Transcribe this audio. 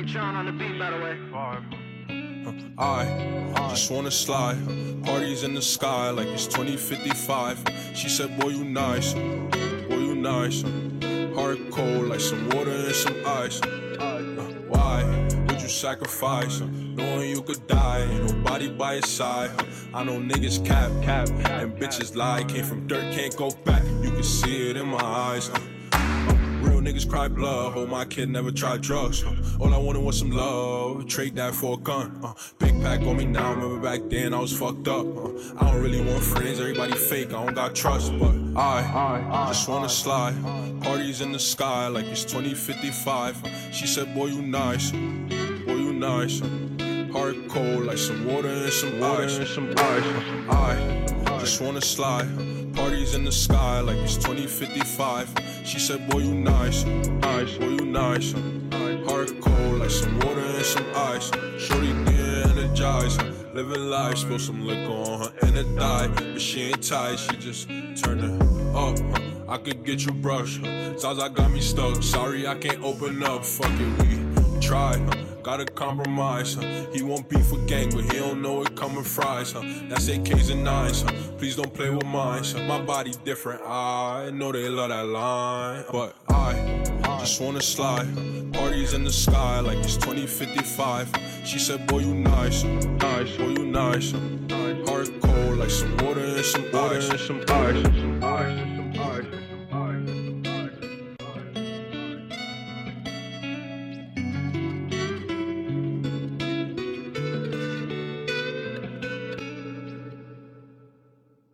Sean on the beat, by the way. I just wanna slide, parties in the sky like it's 2055. She said, boy, you nice, boy, you nice. Heart cold like some water and some ice. Why would you sacrifice, knowing you could die, ain't nobody by your side? I know niggas cap, and bitches lie. Came from dirt, can't go back, you can see it in my eyes. Real niggas cry blood, hope my kid never tried drugs. All I wanted was some love, trade that for a gun. Big pack on me now, remember back then I was fucked up. I don't really want friends, everybody fake, I don't got trust. But I just wanna slide, parties in the sky like it's 2055. She said, boy, you nice, boy, you nice. Heart cold like some water and some ice. I just wanna slide, parties in the sky like it's 2055. She said, boy, you nice, boy, you nice. Heart cold like some water and some ice. Shorty getting energized, living life. Spill some liquor on her and it died, but she ain't tight, she just turned it up. I could get you brush, Zaza got me stuck. Sorry, I can't open up, fuck it, we try. Gotta compromise, he won't beef with gang, but he don't know it coming fries. That's AKs and 9s, please don't play with mine. My body different, I know they love that line. But I just wanna slide, parties in the sky like it's 2055. She said, boy, you nice, boy, you nice. Heart cold like some water and some ice.